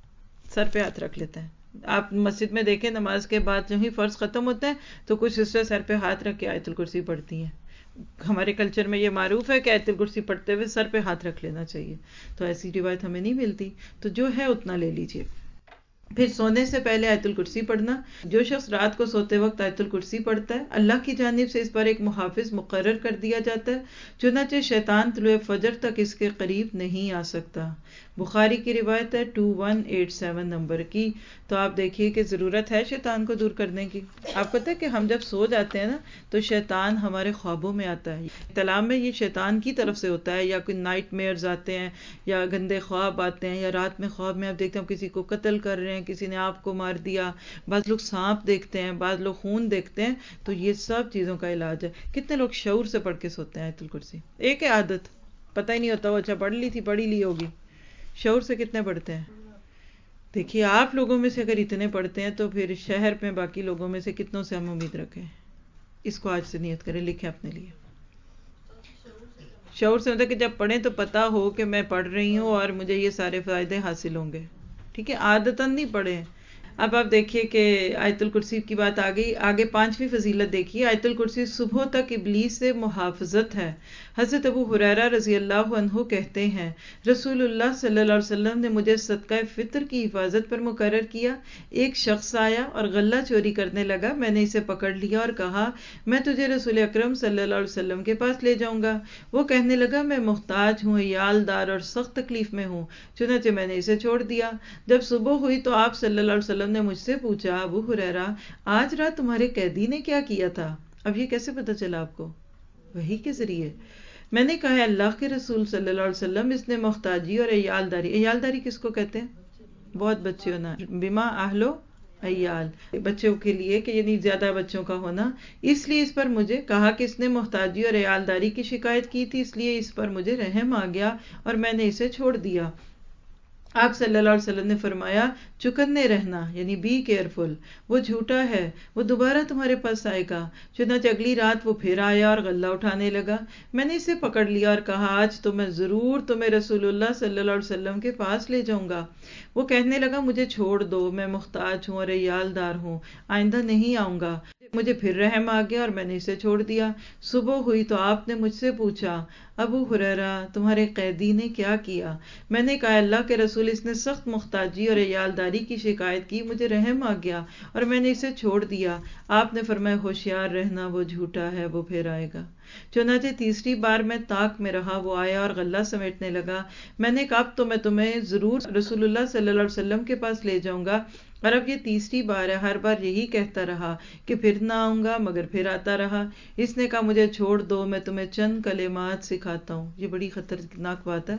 Speaker 1: سر پہ ہاتھ رکھ لیتے ہیں. آپ مسجد میں دیکھیں نماز کے بعد جو ہی فرض ختم ہوتا ہے تو کچھ سسٹر سر پہ ہاتھ رکھ کے آیت الکرسی پڑھتی ہیں. ہمارے کلچر میں یہ معروف ہے کہ آیت الکرسی پڑھتے ہوئے سر پہ ہاتھ رکھ لینا چاہیے. تو ایسی روایت ہمیں نہیں ملتی، تو جو ہے اتنا لے لیجیے. پھر سونے سے پہلے آیت الکرسی پڑھنا. جو شخص رات کو سوتے وقت آیت الکرسی پڑھتا ہے اللہ کی جانب سے اس پر ایک محافظ مقرر کر دیا جاتا ہے، چنانچہ شیطان طلوع فجر تک اس کے قریب نہیں آ سکتا. بخاری کی روایت ہے 2187 نمبر کی. تو آپ دیکھیے کہ ضرورت ہے شیطان کو دور کرنے کی. آپ پتہ ہے کہ ہم جب سو جاتے ہیں نا تو شیطان ہمارے خوابوں میں آتا ہے. کلام میں یہ شیطان کی طرف سے ہوتا ہے، یا کوئی نائٹ میئرز آتے ہیں یا گندے خواب آتے ہیں، یا رات میں خواب میں آپ دیکھتے ہیں کسی کو قتل کر رہے ہیں، کسی نے آپ کو مار دیا. بعض لوگ سانپ دیکھتے ہیں، بعض لوگ خون دیکھتے ہیں. تو یہ سب چیزوں کا علاج ہے. کتنے لوگ شعور سے پڑھ کے سوتے ہیں آیت الکرسی؟ ایک ہے عادت، پتہ ہی نہیں ہوتا وہ اچھا پڑھ لی تھی، پڑھی لی ہوگی. شعور سے کتنے پڑھتے ہیں؟ دیکھیے آپ لوگوں میں سے اگر اتنے پڑھتے ہیں تو پھر شہر میں باقی لوگوں میں سے کتنوں سے ہم امید رکھیں. اس کو آج سے نیت کریں، لکھیں اپنے لیے. شعور سے مطلب کہ جب پڑھیں تو پتا ہو کہ میں پڑھ رہی ہوں اور مجھے یہ سارے فائدے حاصل ہوں گے. ٹھیک ہے، عادتاً نہیں پڑھیں. اب آپ دیکھیے کہ آیت الکرسی کی بات آ گئی. آگے 5ویں فضیلت دیکھیے، آیت الکرسی صبح تک ابلیس سے محافظت ہے. حضرت ابو ہریرہ رضی اللہ عنہ کہتے ہیں رسول اللہ صلی اللہ علیہ وسلم نے مجھے صدقہ فطر کی حفاظت پر مقرر کیا. ایک شخص آیا اور غلہ چوری کرنے لگا. میں نے اسے پکڑ لیا اور کہا میں تجھے رسول اکرم صلی اللہ علیہ وسلم کے پاس لے جاؤں گا. وہ کہنے لگا میں محتاج ہوں، عیال دار اور سخت تکلیف میں ہوں. چنانچہ میں نے اسے چھوڑ دیا. جب صبح ہوئی تو آپ صلی اللہ علیہ وسلم نے مجھ سے پوچھا ابو ہریرہ آج رات تمہارے قیدی نے کیا کیا تھا؟ اب یہ کیسے پتا چلا آپ کو؟ وحی کے ذریعے. میں نے کہا اللہ کے رسول صلی اللہ علیہ وسلم اس نے محتاجی اور عیالداری کس کو کہتے ہیں؟ بہت بچے ہونا، بما اہلو عیال، بچوں کے لیے کہ یعنی زیادہ بچوں کا ہونا. اس لیے اس پر مجھے کہا کہ اس نے محتاجی اور عیالداری کی شکایت کی تھی، اس لیے اس پر مجھے رحم آ گیا اور میں نے اسے چھوڑ دیا. آپ صلی اللہ علیہ وسلم نے فرمایا چکنے رہنا، یعنی بی کیئرفل، وہ جھوٹا ہے، وہ دوبارہ تمہارے پاس آئے گا. چنانچہ اگلی رات وہ پھر آیا اور غلہ اٹھانے لگا. میں نے اسے پکڑ لیا اور کہا آج تو میں ضرور تمہیں رسول اللہ صلی اللہ علیہ وسلم کے پاس لے جاؤں گا. وہ کہنے لگا مجھے چھوڑ دو، میں محتاج ہوں اور عیال دار ہوں، آئندہ نہیں آؤں گا. مجھے پھر رحم آ گیا اور میں نے اسے چھوڑ دیا. صبح ہوئی تو آپ نے مجھ سے پوچھا ابو ہریرہ تمہارے قیدی نے کیا کیا؟ میں نے کہا اللہ کے رسول اس نے سخت محتاجی اور عیالداری کی شکایت کی، مجھے رحم آ گیا اور میں نے اسے چھوڑ دیا. آپ نے فرمایا ہوشیار رہنا، وہ جھوٹا ہے، وہ پھر آئے گا. چنانچہ تیسری بار میں طاق میں رہا، وہ آیا اور غلہ سمیٹنے لگا. میں نے کہا اب تو میں تمہیں ضرور رسول اللہ صلی اللہ علیہ وسلم کے پاس لے جاؤں گا. اور اب یہ تیسری بار ہے، ہر بار یہی کہتا رہا کہ پھر نہ آؤں گا، مگر پھر آتا رہا. اس نے کہا مجھے چھوڑ دو، میں تمہیں چند کلمات سکھاتا ہوں. یہ بڑی خطرناک بات ہے.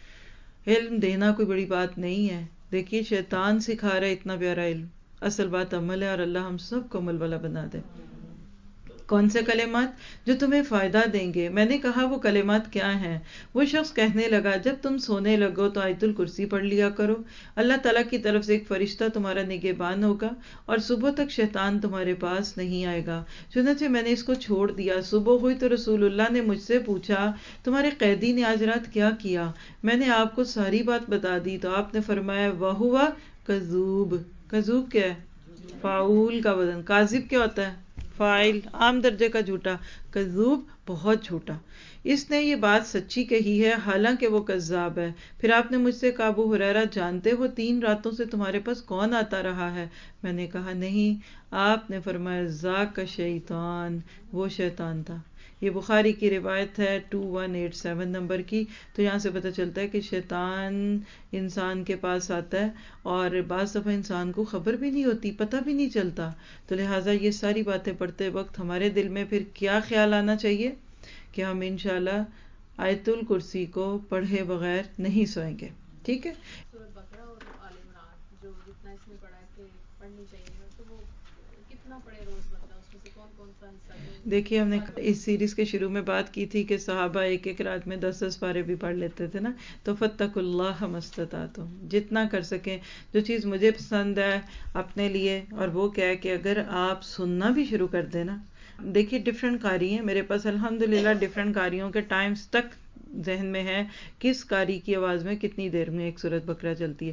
Speaker 1: علم دینا کوئی بڑی بات نہیں ہے. دیکھیے شیطان سکھا رہا ہے اتنا پیارا علم، اصل بات عمل ہے، اور اللہ ہم سب کو عمل والا بنا دے. کون سے کلمات؟ جو تمہیں فائدہ دیں گے۔ میں نے کہا وہ کلمات کیا ہیں؟ وہ شخص کہنے لگا جب تم سونے لگو تو آیت الکرسی پڑھ لیا کرو، اللہ تعالیٰ کی طرف سے ایک فرشتہ تمہارا نگہبان ہوگا اور صبح تک شیطان تمہارے پاس نہیں آئے گا۔ چنانچہ میں نے اس کو چھوڑ دیا۔ صبح ہوئی تو رسول اللہ نے مجھ سے پوچھا تمہارے قیدی نے آج رات کیا کیا؟ میں نے آپ کو ساری بات بتا دی تو آپ نے فرمایا وَهُوَ کذوب۔ کذوب کیا ہے؟ فاعول کا وزن۔ کاذب کیا ہوتا ہے؟ فاعل، عام درجے کا جھوٹا۔ کذوب بہت جھوٹا۔ اس نے یہ بات سچی کہی ہے حالانکہ وہ کذاب ہے۔ پھر آپ نے مجھ سے کہا ابو ہریرہ جانتے ہو 3 راتوں سے تمہارے پاس کون آتا رہا ہے؟ میں نے کہا نہیں۔ آپ نے فرمایا ذاک شیطان، وہ شیطان تھا۔ یہ بخاری کی روایت ہے 2187 نمبر کی۔ تو یہاں سے پتہ چلتا ہے کہ شیطان انسان کے پاس آتا ہے اور بعض دفعہ انسان کو خبر بھی نہیں ہوتی، پتہ بھی نہیں چلتا۔ تو لہٰذا یہ ساری باتیں پڑھتے وقت ہمارے دل میں پھر کیا خیال آنا چاہیے کہ ہم انشاءاللہ آیت الکرسی کو پڑھے بغیر نہیں سوئیں گے۔ ٹھیک ہے؟
Speaker 2: سورۃ بقرہ اور آل عمران جو جتنا اس میں پڑھا ہے کہ پڑھنی چاہیے تو وہ کتنا پڑھے روز، مطلب اس میں سے کون کون سا حصہ؟
Speaker 1: دیکھیے ہم نے اس سیریز کے شروع میں بات کی تھی کہ صحابہ ایک ایک رات میں 10 پارے بھی پڑھ لیتے تھے نا۔ تو فاتقوا اللہ ما استطعتم، جتنا کر سکیں۔ جو چیز مجھے پسند ہے اپنے لیے، اور وہ کیا ہے کہ اگر آپ سننا بھی شروع کر دیں نا، دیکھیے ڈفرینٹ قاری ہیں میرے پاس الحمدللہ، ڈفرینٹ قاریوں کے ٹائمز تک ذہن میں ہے کس قاری کی آواز میں کتنی دیر میں ایک سورۃ بقرہ چلتی ہے۔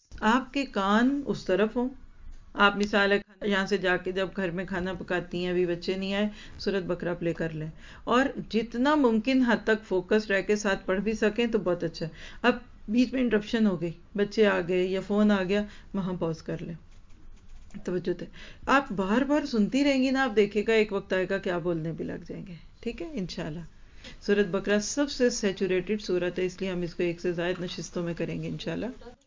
Speaker 1: آپ کے کان اس طرف ہوں، آپ مثال ہے یہاں سے جا کے جب گھر میں کھانا پکاتی ہیں، ابھی بچے نہیں آئے، سورۃ بقرہ پلے کر لیں اور جتنا ممکن حد تک فوکس رہ کے ساتھ پڑھ بھی سکیں تو بہت اچھا ہے۔ اب بیچ میں انٹرپشن ہو گئی، بچے آ گئے یا فون آ گیا، وہاں پاز کر لیں، توجہ دیں۔ آپ بار بار سنتی رہیں گی نا، آپ دیکھے گا ایک وقت آئے گا کہ آپ بولنے بھی لگ جائیں گے۔ ٹھیک ہے انشاءاللہ۔ سورۃ بقرہ سب سے سیچوریٹڈ سورت ہے، اس لیے ہم اس کو 1 سے زائد نشستوں میں کریں گے انشاءاللہ۔